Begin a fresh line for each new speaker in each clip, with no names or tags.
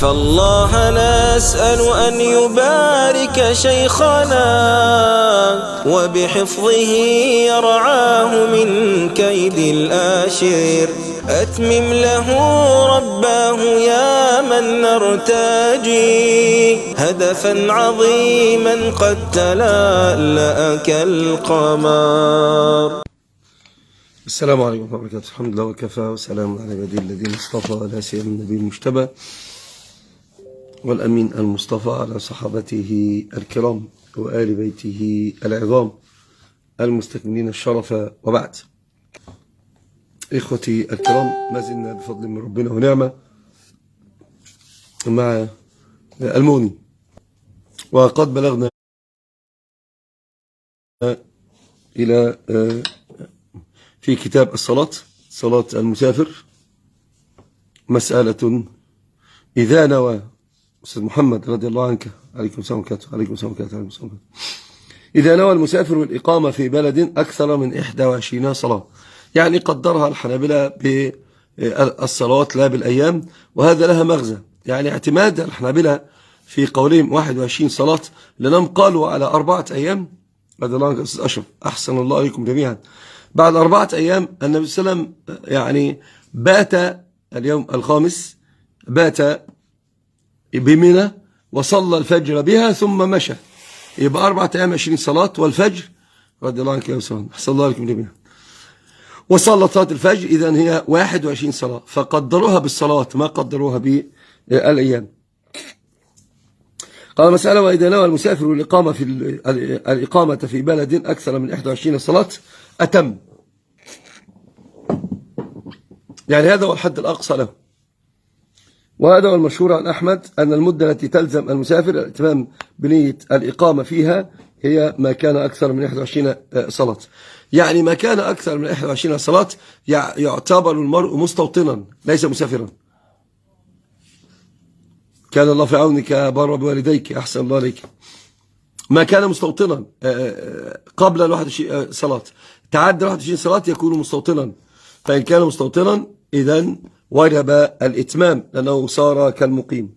فالله نسأل أن يبارك شيخنا وبحفظه يرعاه من كيد الآشر. أتمم له رباه يا من نرتجي هدفا عظيما قد تلألأ كالقمر.
السلام عليكم ورحمة الله وبركاته. الحمد لله وكفى وسلام على عباده الذين اصطفى، لا سيما النبي المجتبى والأمين المصطفى على صحابته الكرام وآل بيته العظام المستكملين الشرف، وبعد. إخوتي الكرام، ما زلنا بفضل من ربنا ونعمة مع المغني، وقد بلغنا إلى في كتاب الصلاة، صلاة المسافر، مسألة إذا نوى أستاذ محمد رضي الله عنك، عليكم السلام وبركاته، عليكم السلام وبركاته، عليكم السلام وبركاته. إذا نوى المسافر الإقامة في بلد أكثر من 21 صلاة، يعني قدرها الحنابلة بالصلوات لا بالأيام، وهذا لها مغزى. يعني اعتماد الحنابلة في قولهم 21 صلاة لأنهم قالوا على 4 أيام. رضي الله عنك أستاذ أشرف، أحسن الله عليكم جميعا. بعد 4 أيام النبي صلى الله عليه وسلم يعني بات اليوم الخامس، بات بمنى وصلى الفجر بها ثم مشى، يبقى 4 أيام 20 صلاة، والفجر رضي الله عنك يا أستاذ، أحسن الله عليكم جميعا، وصلى صلاة الفجر، إذن هي 21 صلاة، فقدروها بالصلاة ما قدروها بالأيام. قال مسألة: وإذا نوى المسافر الإقامة في بلد أكثر من 21 صلاة أتم، يعني هذا هو الحد الأقصى له. وهذا هو المشهور عن أحمد أن المدة التي تلزم المسافر الاتمام بنية الإقامة فيها هي ما كان أكثر من 21 صلاة. يعني ما كان أكثر من 21 صلاة يعتبر المرء مستوطنا ليس مسافرا. كان الله في عونك بر بوالديك، أحسن الله عليك. ما كان مستوطنا قبل 21 صلاة، تعدى 21 صلاة يكون مستوطنا، فإن كان مستوطنا إذن وجب الإتمام لأنه صار كالمقيم.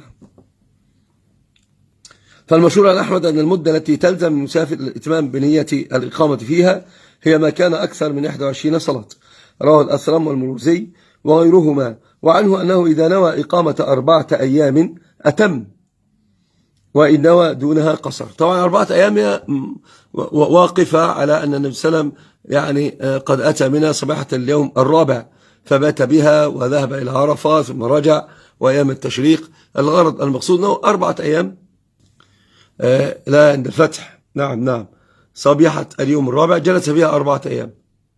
فالمشهور عن أحمد أن المدة التي تلزم المسافر الإتمام بنية الإقامة فيها هي ما كان أكثر من 21 صلاة. رواه الأثرم والمروزي وغيرهما. وعنه أنه إذا نوى إقامة 4 أيام أتم، وإن نوى دونها قصر. طبعا 4 أيام واقفة على أن النبي صلى الله عليه وسلم يعني قد أتى منها صباحة اليوم الرابع، فبات بها وذهب إلى عرفة ثم رجع، وأيام التشريق. الغرض المقصود أنه 4 أيام لا عند الفتح، نعم صبيحة اليوم الرابع جلس فيها 4 أيام.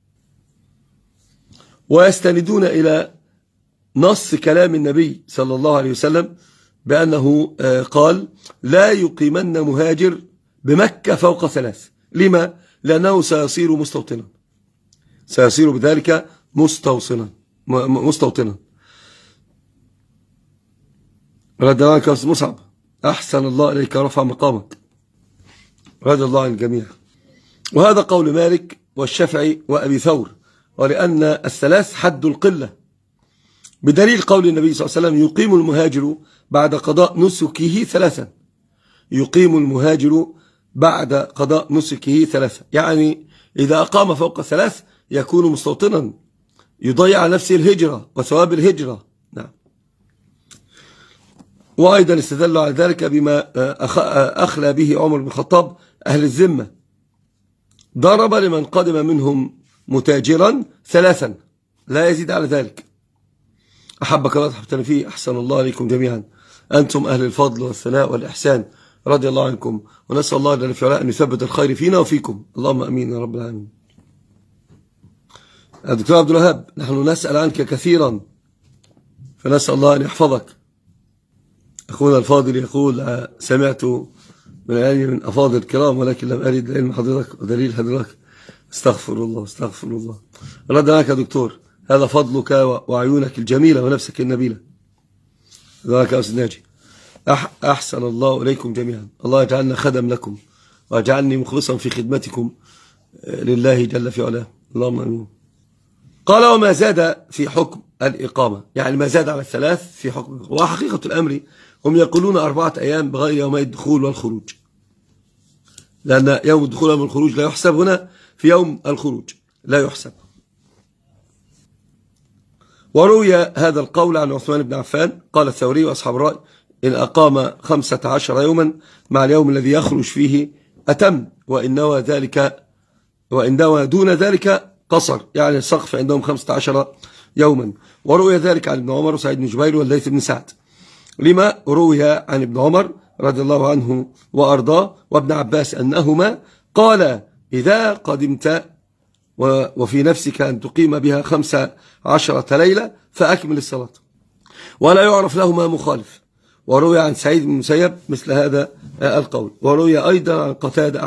ويستندون إلى نص كلام النبي صلى الله عليه وسلم بأنه قال: لا يقيمن مهاجر بمكة فوق 3. لما؟ لأنه سيصير مستوطنا، سيصير بذلك مستوطنا. رضي الله عنك يا أستاذ مصعب، أحسن الله إليك، رفع مقامك، رضي الله عن الجميع. وهذا قول مالك والشافعي وأبي ثور، ولأن 3 حد القلة، بدليل قول النبي صلى الله عليه وسلم: يقيم المهاجر بعد قضاء نسكه 3. يقيم المهاجر بعد قضاء نسكه 3، يعني إذا أقام فوق 3 يكون مستوطنا، يضيع نفسه الهجرة وثواب الهجرة. نعم. وأيضا استدلوا على ذلك بما أخلى به عمر بن الخطاب أهل الذمة، ضرب لمن قدم منهم متاجرا 3 لا يزيد على ذلك. أحبك الله تحبتني فيه، أحسن الله عليكم جميعا، أنتم أهل الفضل والثناء والإحسان، رضي الله عنكم، ونسأل الله جل في علاه أن يثبت الخير فينا وفيكم، اللهم أمين يا رب العالمين. الدكتور عبد الوهاب، نحن نسأل عنك كثيرا، فنسأل الله أن يحفظك. أخونا الفاضل يقول: سمعت من العلم من أفاضل الكرام ولكن لم أرد علم حضرتك ودليل حضرتك. استغفر الله، استغفر الله. رد عنك يا دكتور، هذا فضلك وعيونك الجميلة ونفسك النبيلة. ذلك يا أستاذ ناجي، أحسن الله إليكم جميعا. الله يجعلنا خدم لكم، واجعلني مخلصا في خدمتكم لله جل في علاه، اللهم امين. قال: وما زاد في حكم الإقامة، يعني ما زاد على الثلاث في حكم. وحقيقة الأمر هم يقولون 4 أيام بغير يومي الدخول والخروج، لأن يوم الدخول ويوم الخروج لا يحسب هنا، في يوم الخروج لا يحسب. وروي هذا القول عن عثمان بن عفان قال الثوري وأصحاب الرأي إن أقام 15 يوما مع اليوم الذي يخرج فيه أتم، وإن نوى دون ذلك قصر، يعني السقف عندهم 15 يوما. وروي ذلك عن ابن عمر وسعيد بن جبير والليث بن سعد، لما روي عن ابن عمر رضي الله عنه وأرضاه وابن عباس أنهما قال إذا قدمت وفي نفسك أن تقيم بها 15 ليلة فأكمل الصلاة، ولا يعرف لهما مخالف. وروي عن سعيد بن المسيب مثل هذا القول. وروي أيضا عن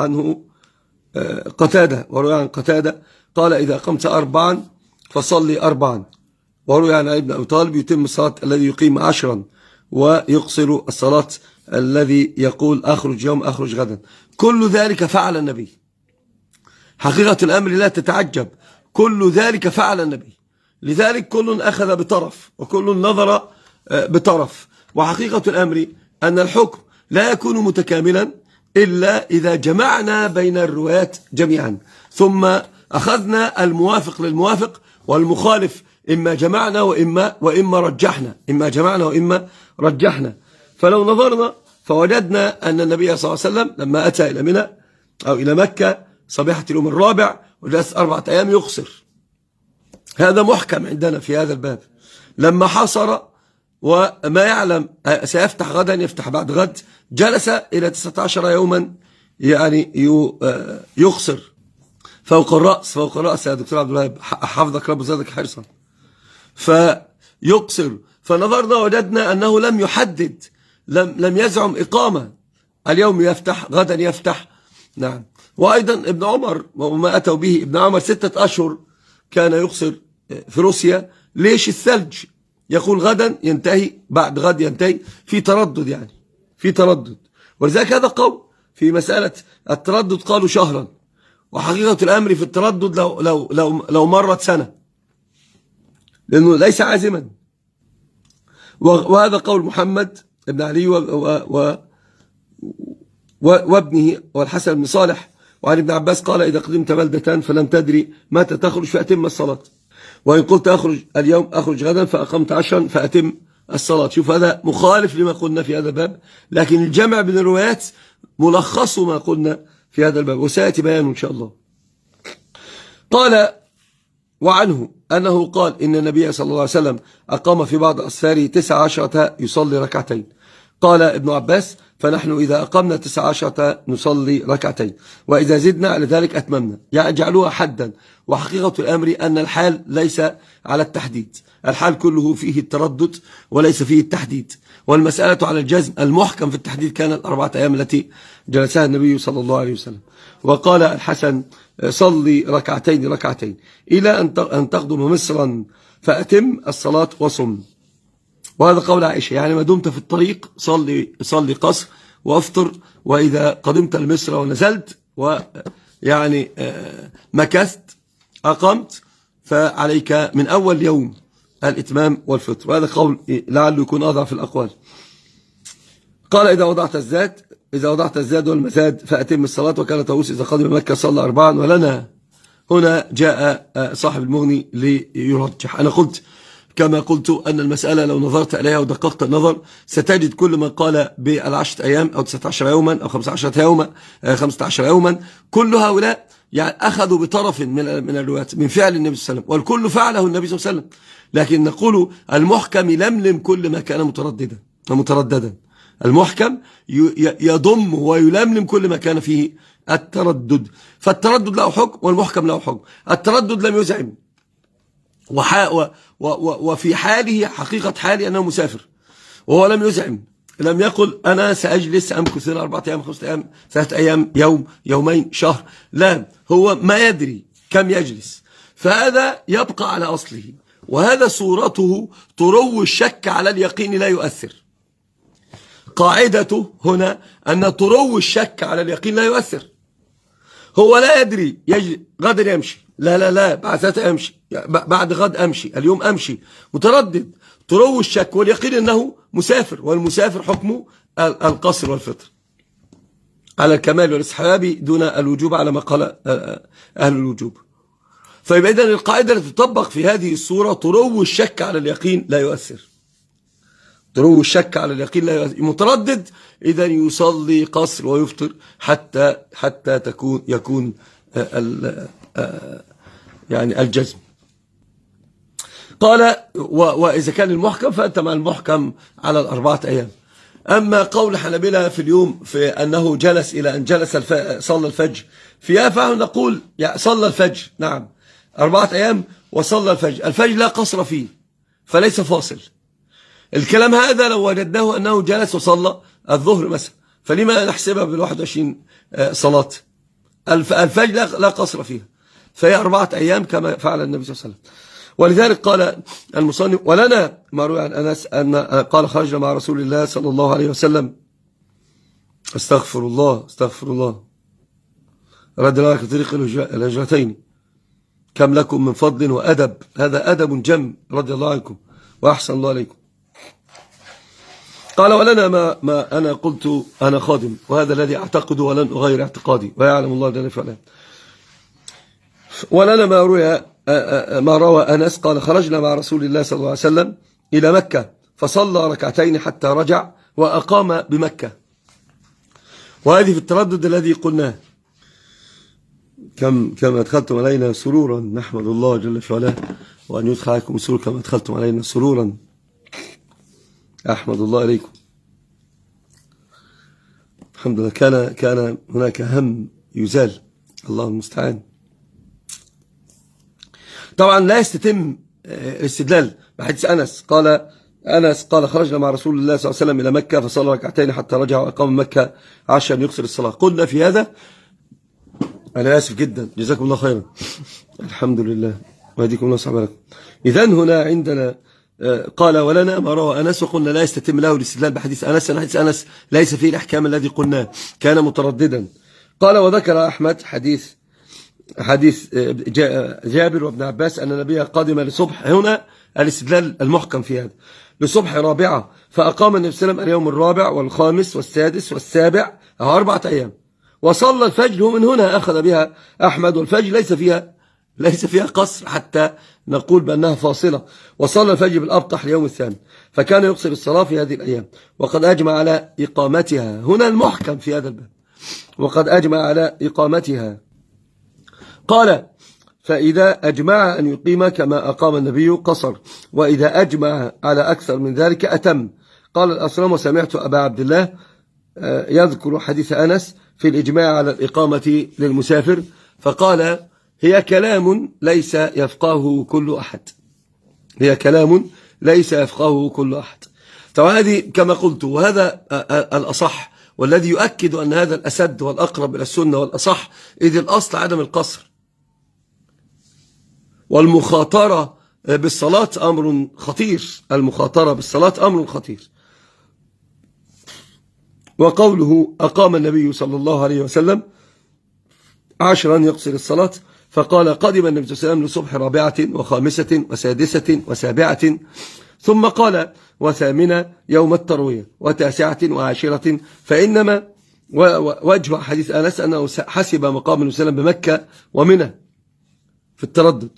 قتادة قال إذا قمت 4 فصلي 4. وروي عن علي بن أبي طالب يتم الصلاة الذي يقيم 10 ويقصر الصلاة الذي يقول أخرج يوم أخرج غدا. كل ذلك فعل النبي. حقيقة الأمر لا تتعجب، كل ذلك فعل النبي، لذلك كل أخذ بطرف وكل نظر بطرف. وحقيقة الأمر أن الحكم لا يكون متكاملا إلا إذا جمعنا بين الروايات جميعا، ثم أخذنا الموافق للموافق والمخالف إما جمعنا وإما رجحنا، إما جمعنا وإما رجحنا. فلو نظرنا فوجدنا أن النبي صلى الله عليه وسلم لما أتى إلى منى أو إلى مكة صبيحة اليوم الرابع وجلس 4 أيام يقصر، هذا محكم عندنا في هذا الباب. لما حصر وما يعلم سيفتح غدا يفتح بعد غد، جلس إلى 19 يوما يعني يقصر فوق الرأس يا دكتور عبد الوهاب، حفظك رب زادك حرصا. فيقصر، فنظرنا وجدنا أنه لم يحدد، لم يزعم إقامة، اليوم يفتح غدا يفتح. نعم. وأيضا ابن عمر وما أتوا به، ابن عمر 6 أشهر كان يقصر في روسيا. ليش؟ الثلج، يقول غدا ينتهي بعد غد ينتهي، في تردد، يعني في تردد. ولذلك هذا قول في مسألة التردد قالوا شهرا، وحقيقة الأمر في التردد لو مرت سنة، لأنه ليس عازما. وهذا قول محمد بن علي وابنه والحسن بن صالح. وعن ابن عباس قال إذا قدمت بلدة فلم تدري متى تخرج فأتم الصلاة، وإن قلت أخرج اليوم أخرج غدا فأقمت 10 فأتم الصلاة. شوف هذا مخالف لما قلنا في هذا الباب، لكن الجمع بين الروايات ملخص ما قلنا في هذا الباب وسيأتي بيانه إن شاء الله. قال وعنه أنه قال إن النبي صلى الله عليه وسلم أقام في بعض أسفاره 19 يصلي ركعتين. قال ابن عباس فنحن إذا أقمنا 19 نصلي ركعتين، وإذا زدنا على ذلك أتممنا، يعني جعلوها حدا. وحقيقة الأمر أن الحال ليس على التحديد، الحال كله فيه التردد وليس فيه التحديد، والمسألة على الجزم. المحكم في التحديد كانت 4 أيام التي جلسها النبي صلى الله عليه وسلم. وقال الحسن صلي ركعتين إلى أن تقدم مصرا فأتم الصلاة وصم. وهذا قول عائشة، يعني ما دمت في الطريق صلي قصر وافطر، وإذا قدمت لمصر ونزلت ويعني مكثت أقمت فعليك من أول يوم الإتمام والفطر. وهذا قول لعله يكون أضعف الأقوال. قال إذا وضعت الزاد والمزاد فأتم الصلاة. وكان طاووس إذا قدم مكة صلى 4. ولنا هنا جاء صاحب المغني ليرجح. أنا قلت كما قلت أن المسألة لو نظرت إليها ودققت النظر ستجد كل من قال ب10 أيام أو 19 يوما أو 15 يوما كل هؤلاء يعني أخذوا بطرف من الروايات من فعل النبي صلى الله عليه وسلم، والكل فعله النبي صلى الله عليه وسلم. لكن نقول المحكم يلملم كل ما كان مترددا. المحكم يضم ويلملم كل ما كان فيه التردد. فالتردد له حكم والمحكم له حكم. التردد لم يزعم، وفي حاله حقيقة حالي أنه مسافر، وهو لم يزعم، لم يقل أنا سأجلس أمكث 4 أيام 5 أيام 3 أيام يوم يومين شهر، لا، هو ما يدري كم يجلس. فهذا يبقى على أصله، وهذا صورته تروي الشك على اليقين لا يؤثر. قاعدته هنا أن تروي الشك على اليقين لا يؤثر. هو لا يدري غدا يمشي لا لا لا بعد 3 أمشي، بعد غد أمشي، اليوم أمشي، متردد، تروي الشك واليقين أنه مسافر، والمسافر حكمه القصر والفطر على الكمال والاستحباب دون الوجوب على ما قال أهل الوجوب. فيبقى إذن القاعدة التي تطبق في هذه الصورة تروي الشك على اليقين لا يؤثر، تروي الشك على اليقين لا يؤثر. متردد إذن يصلي قصر ويفطر حتى يكون يعني الجزم. قال وإذا كان المحكم فأنت مع المحكم على 4 أيام. أما قول حنبلة في اليوم في أنه جلس إلى أن جلس صلى الفجر فيها، فنحن نقول صلى الفجر نعم 4 أيام وصلى الفجر لا قصر فيه فليس فاصل. الكلام هذا لو وجدناه أنه جلس وصلى الظهر مثلا، فلما نحسبها بال21 صلاة؟ الفجر لا قصر فيها، فهي 4 أيام كما فعل النبي صلى الله عليه وسلم. ولذلك قال المصنف ولنا ما روي عن أنس أن قال خرجنا مع رسول الله صلى الله عليه وسلم استغفر الله رد لك طريق الهجرتين كم لكم من فضل وأدب، هذا أدب جم رضي الله عنكم وأحسن الله عليكم. قال ولنا ما أنا قلت أنا خادم، وهذا الذي أعتقد ولن أغير اعتقادي ويعلم الله جل وعلا. ولنا ما روى أنس قال خرجنا مع رسول الله صلى الله عليه وسلم إلى مكة فصلى 2 حتى رجع وأقام بمكة. وهذه في التردد الذي قلناه كم أدخلتم علينا سرورا، نحمد الله جل وعلا وأن يدخل عليكم سرور كما أدخلتم علينا سرورا، أحمد الله عليكم. الحمد لله كان هناك هم يزال، الله المستعان. طبعا لا يستتم الاستدلال بحديث أنس قال خرجنا مع رسول الله صلى الله عليه وسلم إلى مكة فصلى 2 حتى رجع وأقام مكة عشان يقصر الصلاة. قلنا في هذا أنا آسف جدا جزاكم الله خيرا الحمد لله ويهديكم الله صحبه لكم. إذن هنا عندنا قال ولنا ما روى أنس، وقلنا لا يستتم له الاستدلال بحديث أنس، حديث أنس ليس فيه الأحكام الذي قلناه، كان مترددا. قال وذكر أحمد حديث جابر وابن عباس أن النبي قادم لصبح، هنا الاستدلال المحكم في هذا، لصبح 4 فأقام النبي صلى الله عليه وسلم اليوم 4 والخامس والسادس والسابع 4 أيام وصلى الفجر، ومن هنا أخذ بها أحمد، والفجر ليس فيها قصر حتى نقول بأنها فاصلة. وصلى الفجر بالأبطح اليوم الثاني فكان يقصر الصلاة في هذه الأيام وقد أجمع على إقامتها، هنا المحكم في هذا الباب، وقد أجمع على إقامتها. قال فإذا أجمع أن يقيم كما أقام النبي قصر، وإذا أجمع على أكثر من ذلك أتم. قال الأصرام وسمعت أبا عبد الله يذكر حديث أنس في الإجماع على الإقامة للمسافر فقال هي كلام ليس يفقهه كل أحد، هي كلام ليس يفقهه كل أحد. طبعا هذه كما قلت وهذا الأصح، والذي يؤكد أن هذا الأسد والأقرب إلى السنة والأصح، إذ الأصل عدم القصر، والمخاطرة بالصلاة أمر خطير، المخاطرة بالصلاة أمر خطير. وقوله أقام النبي صلى الله عليه وسلم 10 يقصر الصلاة، فقال قدم النبي صلى الله عليه وسلم لصبح 4 وخامسة وسادسة وسابعة، ثم قال 8 يوم التروية 9 و10، فإنما وجه حديث أنس أنه حسب مقام النبي صلى الله عليه وسلم بمكة ومنى في التردد،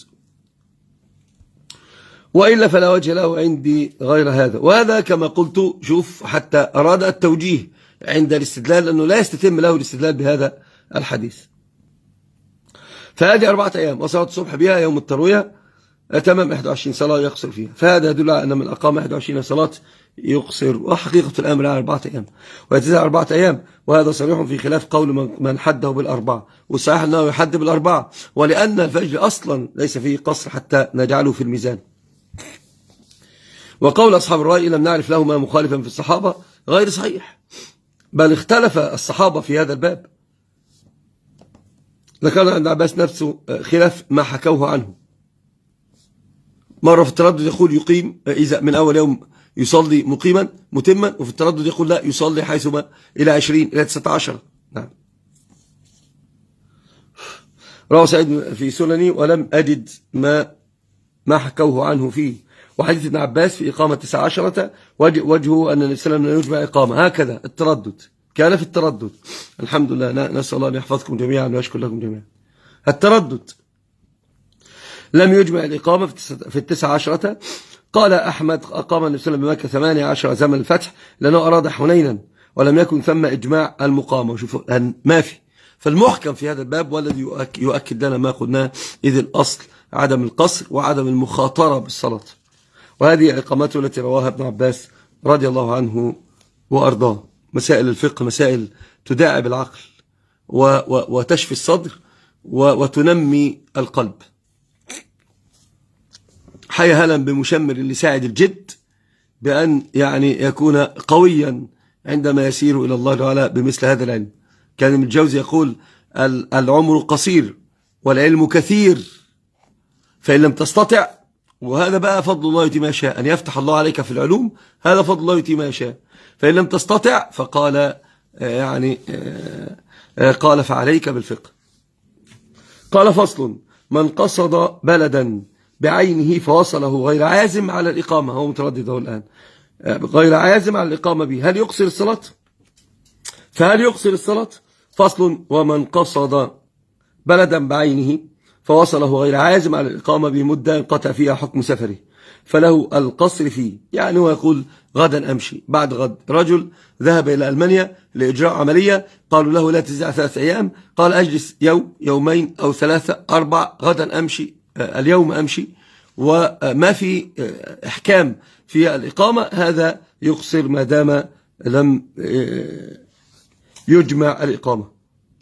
وإلا فلا وجه له عندي غير هذا. وهذا كما قلت شوف حتى أراد التوجيه عند الاستدلال أنه لا يستتم له الاستدلال بهذا الحديث. فهذه 4 أيام وصلاة الصبح بها يوم التروية تمام 21 صلاة يقصر فيها، فهذا يدل على أن من أقام 21 صلاة يقصر، وحقيقة الأمر على 4 أيام ويتزع 4 أيام، وهذا صريح في خلاف قول من حده بال4، والصحيح أنه يحد بال4، ولأن الفجر أصلا ليس فيه قصر حتى نجعله في الميزان. وقول أصحاب الرأي لم نعرف لهما مخالفا في الصحابة غير صحيح، بل اختلف الصحابة في هذا الباب، ذكرنا عند عباس نفسه خلاف ما حكوه عنه، مرة في التردد يقول يقيم إذا من أول يوم يصلي مقيما متما، وفي التردد يقول لا يصلي حيثما إلى 20 إلى 19. نعم. رواه سعيد في سنني ولم أجد ما حكوه عنه فيه. وحديث ابن عباس في إقامة 19 وجهه أن النبي صلى الله عليه وسلم لا يجمع إقامة، هكذا التردد كان في التردد. الحمد لله، نسأل الله أن يحفظكم جميعا ويشكر لكم جميعا. التردد لم يجمع الإقامة في 19. قال أحمد أقام النبي صلى الله عليه وسلم بمكة 18 زمن الفتح لأنه أراد حنينا ولم يكن ثم إجماع المقامة. وشوفوا ما في، فالمحكم في هذا الباب والذي يؤكد لنا ما قلناه، إذ الأصل عدم القصر وعدم المخاطرة بالصلاة. وهذه إقامته التي رواها ابن عباس رضي الله عنه وأرضاه. مسائل الفقه مسائل تداعب العقل وتشفي الصدر وتنمي القلب. حي هلا بمشمر لساعد الجد بأن يعني يكون قويا عندما يسير إلى الله تعالى بمثل هذا العلم. كان ابن الجوزي يقول العمر قصير والعلم كثير، فإن لم تستطع، وهذا بقى فضل الله يؤتي ما يشاء، أن يفتح الله عليك في العلوم، هذا فضل الله يؤتي ما يشاء. فإن لم تستطع فقال قال فعليك بالفقه. قال فصل: من قصد بلدا بعينه فوصله غير عازم على الإقامة، هو متردد هو الآن، غير عازم على الإقامة به، هل يقصر الصلاة؟ فهل يقصر الصلاة؟ فصل: ومن قصد بلدا بعينه فوصله غير عازم على الإقامة بمدة انقطع فيها حكم سفره فله القصر فيه. يعني هو يقول غدا أمشي، بعد غد. رجل ذهب إلى ألمانيا لإجراء عملية، قالوا له لا تزيد 3 أيام، قال أجلس يوم يومين أو 3 4، غدا أمشي، اليوم أمشي، وما في إحكام في الإقامة، هذا يقصر ما دام لم يجمع الإقامة.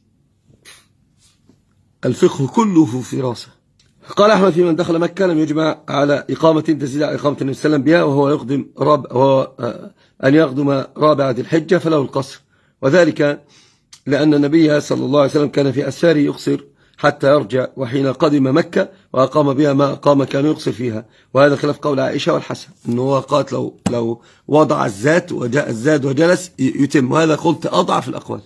الفقه كله في راسه. قال أحمد: في من دخل مكة لم يجمع على إقامة تزيد على إقامة النبي صلى الله عليه وسلم بها، وهو أن يقدم رابع ذي الحجة، فله القصر، وذلك لأن النبي صلى الله عليه وسلم كان في أسفاره يقصر حتى يرجع، وحين قدم مكة وأقام بها ما أقام كان يقصر فيها. وهذا خلاف قول عائشة والحسن، أنه هو قالت لو وضع الزاد وجاء الزاد وجلس يتم، وهذا قلت أضعف الأقوال.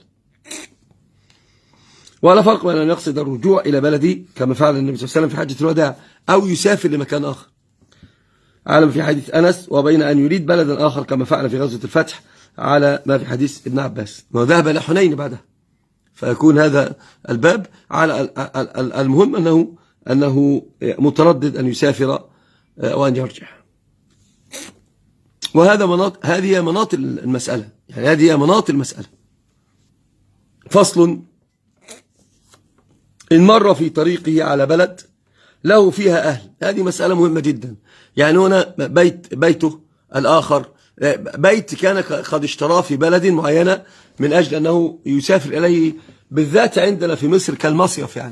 ولا فرق بين أن يقصد الرجوع إلى بلدي كما فعل النبي صلى الله عليه وسلم في حجة الوداع، أو يسافر لمكان آخر على في حديث أنس، وبين أن يريد بلدا آخر كما فعل في غزوة الفتح على ما في حديث ابن عباس، وذهب إلى حنين بعدها. فيكون هذا الباب على المهم أنه متردد أن يسافر وأن يرجع. هذه مناط المسألة، يعني هذه مناط المسألة. فصل: إن مر في طريقه على بلد له فيها أهل، هذه مسألة مهمة جدا. يعني هنا بيته الآخر بيت كان قد اشتراه في بلد معينة من أجل أنه يسافر إليه، بالذات عندنا في مصر كالمصيف. يعني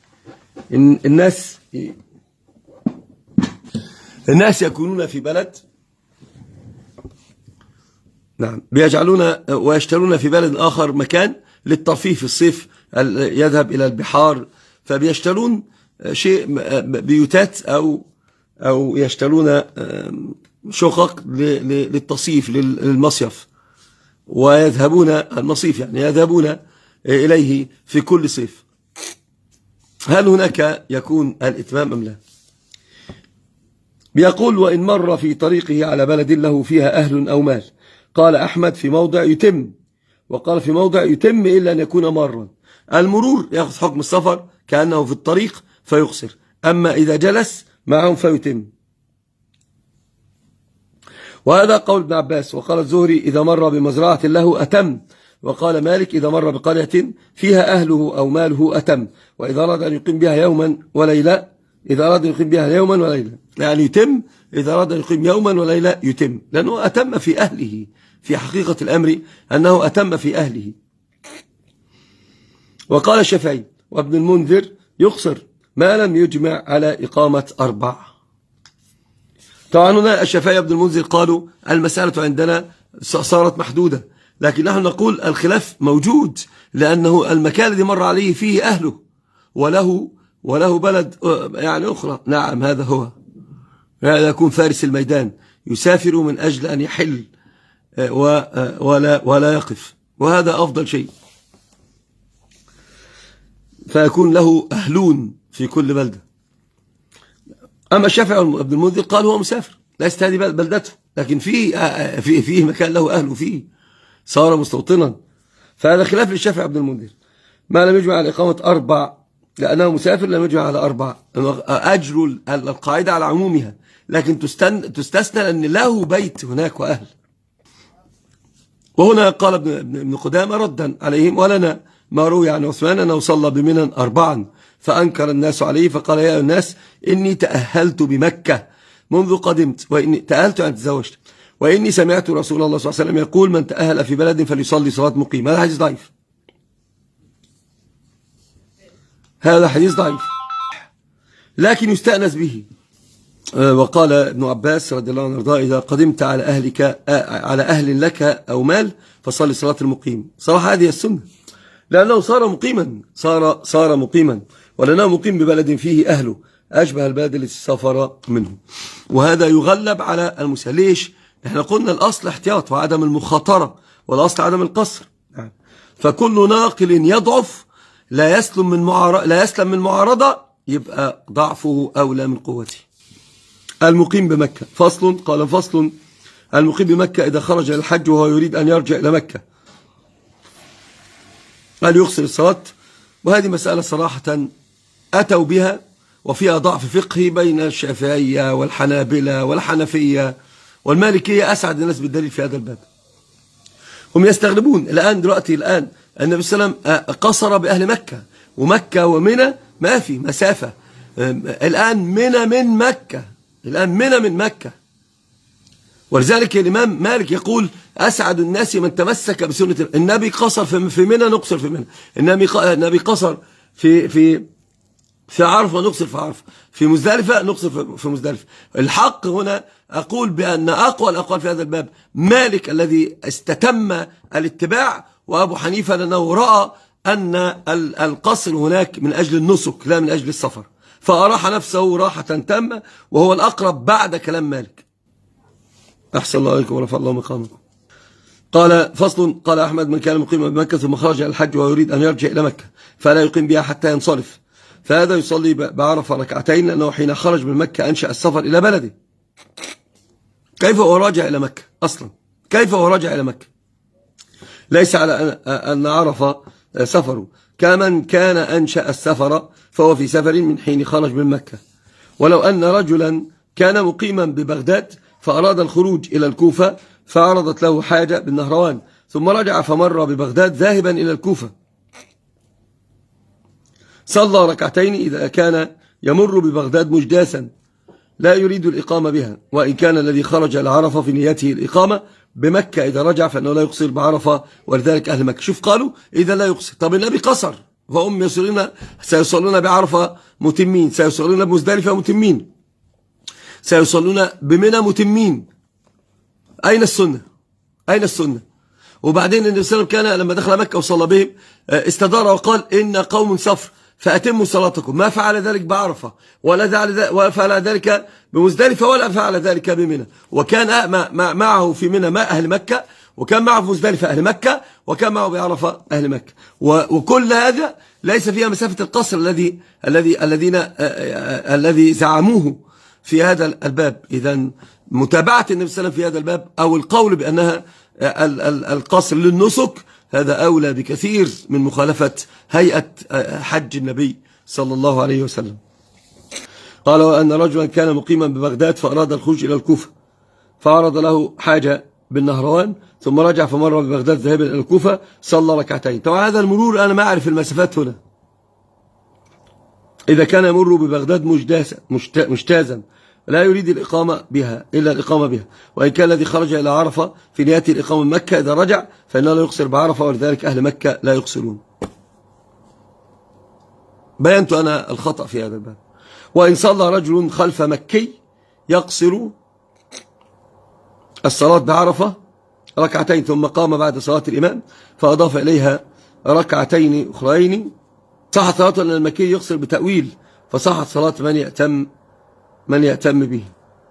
الناس يكونون في بلد، نعم، بيجعلون ويشترون في بلد آخر مكان للترفيه في الصيف، يذهب إلى البحار، فبيشترون شيء بيوتات أو يشترون شقق للتصيف للمصيف، ويذهبون المصيف، يعني يذهبون إليه في كل صيف. هل هناك يكون الإتمام أم لا؟ بيقول: وإن مر في طريقه على بلد له فيها أهل أو مال. قال أحمد: في موضع يتم، وقال في موضع يتم إلا أن يكون مرا. المرور يأخذ حكم السفر كأنه في الطريق فيقصر، أما إذا جلس معهم فيتم. وهذا قول ابن عباس. وقال الزهري: إذا مر بمزرعة له أتم. وقال مالك: إذا مر بقرية فيها أهله أو ماله أتم. وإذا أراد أن يقيم بها يوما وليلة، إذا أراد أن يقيم بها يوما وليلة، يعني يتم. إذا أراد أن يقيم يوما وليلة يتم، لأنه أتم في أهله. في حقيقة الأمر أنه أتم في أهله. وقال الشافعي وابن المنذر: يقصر ما لم يجمع على إقامة 4. طبعا هنا الشافعي وابن المنذر قالوا المسألة عندنا صارت محدودة، لكن نحن نقول الخلاف موجود، لأنه المكان الذي مر عليه فيه أهله وله بلد يعني أخرى. نعم، هذا هو، هذا يكون فارس الميدان، يسافر من أجل أن يحل ولا يقف، وهذا أفضل شيء. فيكون له أهلون في كل بلدة. أما الشافعي وابن المنذر قال هو مسافر، ليست هذه بلدته، لكن فيه مكان له أهله فيه، صار مستوطنا. فهذا خلاف للشافعي وابن المنذر. ما لم يجمع على إقامة 4 لأنه مسافر لم يجمع على 4. أجر القاعدة على عمومها، لكن تستثنى لأن له بيت هناك وأهل. وهنا قال ابن قدامة ردا عليهم: ولنا ما روي عن عثمان أنه صلى بمنى 4 فأنكر الناس عليه فقال: يا الناس إني تأهلت بمكة منذ قدمت، وإني تأهلت أن تزوجت، وإني سمعت رسول الله صلى الله عليه وسلم يقول: من تأهل في بلد فليصلي صلاة مقيم. هذا حديث ضعيف، هذا حديث ضعيف لكن يستأنس به. وقال ابن عباس رضي الله عنه وارضاه: إذا قدمت على أهل لك أو مال فصلي صلاة المقيم. صراحة هذه السنة، لأنه صار مقيما، ولأنه مقيم ببلد فيه أهله أشبه البلد التي سافر منه. وهذا يغلب على المسافر. ليش؟ احنا قلنا الأصل احتياط وعدم المخاطرة، والأصل عدم القصر. فكل ناقل يضعف لا يسلم من معارضة يبقى ضعفه أولى من قوته. المقيم بمكة. فصل. قال: فصل: المقيم بمكة إذا خرج الحج وهو يريد أن يرجع إلى مكة هل يقصر الصلاة؟ وهذه مسألة صراحة أتوا بها وفيها ضعف فقهي بين الشافعية والحنابلة والحنفية والمالكية. أسعد الناس بالدليل في هذا الباب. هم يستغربون دلوقتي النبي صلى الله عليه وسلم قصر بأهل مكة، ومكة ومنى ما في مسافة. الآن منى من مكة. ولذلك الإمام مالك يقول: أسعد الناس من تمسك بسنة النبي. قصر في منى نقصر في منى، النبي قصر في عرفة نقصر في عرفة، في مزدلفة نقصر في مزدلفة. الحق هنا أقول بأن أقوى الأقوال في هذا الباب مالك الذي استتم الاتباع، وأبو حنيفة لأنه رأى أن القصر هناك من أجل النسك لا من أجل السفر، فأراح نفسه راحة تامة، وهو الأقرب بعد كلام مالك. أحسن الله عليكم ورفع الله مقامكم. قال: فصل. قال أحمد: من كان مقيما بمكة ثم خرج إلى الحج ويريد أن يرجع إلى مكة فلا يقيم بها حتى ينصرف، فهذا يصلي بعرفة 2 لأنه حين خرج من مكة أنشأ السفر إلى بلده. كيف هو راجع إلى مكة أصلا؟ كيف هو راجع إلى مكة؟ ليس على أن عرفة سفره، كمن كان أنشأ السفر فهو في سفر من حين خرج من مكة. ولو أن رجلا كان مقيما ببغداد فأراد الخروج إلى الكوفة فعرضت له حاجة بالنهروان ثم رجع فمر ببغداد ذاهبا إلى الكوفة، صلى 2 إذا كان يمر ببغداد مجداسا لا يريد الإقامة بها، وإن كان الذي خرج إلى عرفة في نيته الإقامة بمكة إذا رجع فإنه لا يقصر بعرفة، ولذلك أهل مكة شوف قالوا إذا لا يقصر. طب النبي قصر، فهم سيصلون بعرفة متمين، سيصلون بمزدلفة متمين، سيصلون بمنى متمين. أين السنة؟ أين السنة؟ وبعدين النبي صلى الله عليه وسلم كان لما دخل مكة وصلى بهم استدار وقال: إن قوم صفر فأتموا صلاتكم. ما فعل ذلك بعرفة ولا فعل ذلك بمزدلفة ولا فعل ذلك بمنى. وكان معه في منى ما أهل مكة، وكان معه في مزدلفة أهل مكة، وكان معه بعرفة أهل مكة. وكل هذا ليس فيها مسافة القصر الذي زعموه في هذا الباب. إذن متابعة النبي صلى الله عليه وسلم في هذا الباب أو القول بأنها القصر للنسك هذا أولى بكثير من مخالفة هيئة حج النبي صلى الله عليه وسلم. قال: وأن رجلا كان مقيما ببغداد فأراد الخروج إلى الكوفة فعرض له حاجة بالنهروان ثم رجع فمر ببغداد ذهبا إلى الكوفة صلى 2. طبعا هذا المرور أنا ما أعرف المسافات هنا. إذا كان يمر ببغداد مجتازا لا يريد الإقامة بها إلا الإقامة بها، وإن كان الذي خرج إلى عرفة في نيته الإقامة من مكة إذا رجع فإنه لا يقصر بعرفة، ولذلك أهل مكة لا يقصرون. بينت أنا الخطأ في هذا الباب. وإن صلى رجل خلف مكي يقصر الصلاة بعرفة 2 ثم قام بعد صلاة الإمام فأضاف إليها 2 أخرين صحت صلاة أن المكي يقصر بتأويل فصحت صلاة من يأتم به.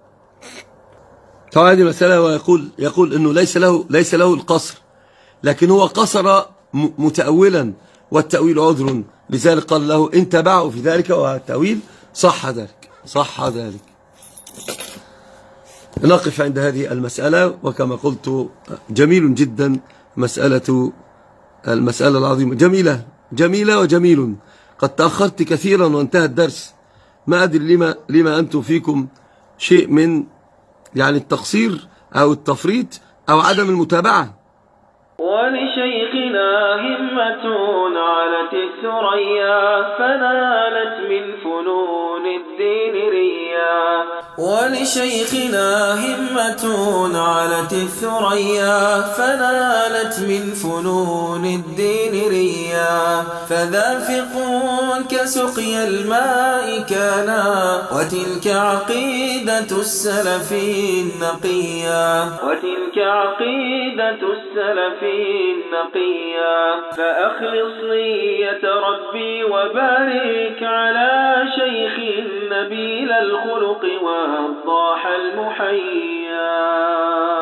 طبعا هذه المسألة ويقول أنه ليس له القصر، لكن هو قصر متأولا، والتأويل عذر لذلك قال له إن تبعه في ذلك والتأويل صح ذلك صح ذلك. نقف عند هذه المسألة، وكما قلت جميل جدا المسألة العظيمة، جميلة وجميل. قد تأخرت كثيرا وانتهى الدرس، ما أدري لما أنتم فيكم شيء من يعني التقصير أو التفريط أو عدم المتابعة.
ولشيخنا همة علت الثريا فنالت من فنون الدين ريا. ولشيخنا همة علت الثريا فنالت من فنون الدين ريا. فذا فقه كسقي الماء كانا وتلك عقيدة السلف النقيا. وتلك عقيدة السلف النقيا. فأخلص نية ربي وبارك على شيخ نبيل الخلق والضاح المحيا.